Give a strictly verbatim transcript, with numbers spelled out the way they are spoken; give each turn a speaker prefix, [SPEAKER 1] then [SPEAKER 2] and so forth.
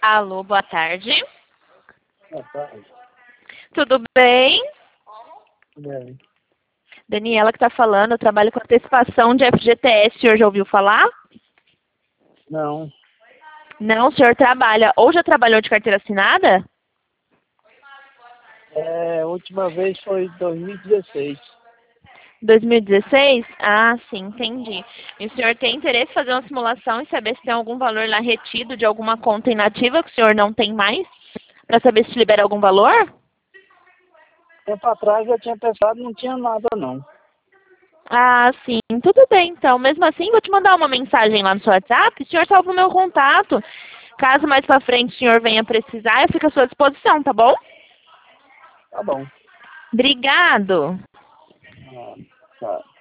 [SPEAKER 1] Alô, boa tarde.
[SPEAKER 2] Boa tarde.
[SPEAKER 1] Tudo bem?
[SPEAKER 2] Bem.
[SPEAKER 1] Daniela que está falando, eu trabalho com antecipação de F G T S, o senhor já ouviu falar?
[SPEAKER 2] Não.
[SPEAKER 1] Não, o senhor trabalha, ou já trabalhou de carteira assinada?
[SPEAKER 2] É, a última vez foi em dois mil e dezesseis.
[SPEAKER 1] dois mil e dezesseis? Ah, sim, entendi. E o senhor tem interesse em fazer uma simulação e saber se tem algum valor lá retido de alguma conta inativa que o senhor não tem mais? Para saber se libera algum valor?
[SPEAKER 2] Tempo atrás eu tinha pensado, não tinha nada não.
[SPEAKER 1] Ah, sim, tudo bem então. Mesmo assim, vou te mandar uma mensagem lá no seu WhatsApp, o senhor salva o meu contato. Caso mais pra frente o senhor venha precisar, eu fico à sua disposição, tá bom?
[SPEAKER 2] Tá bom.
[SPEAKER 1] Obrigado.
[SPEAKER 2] Ah, tá.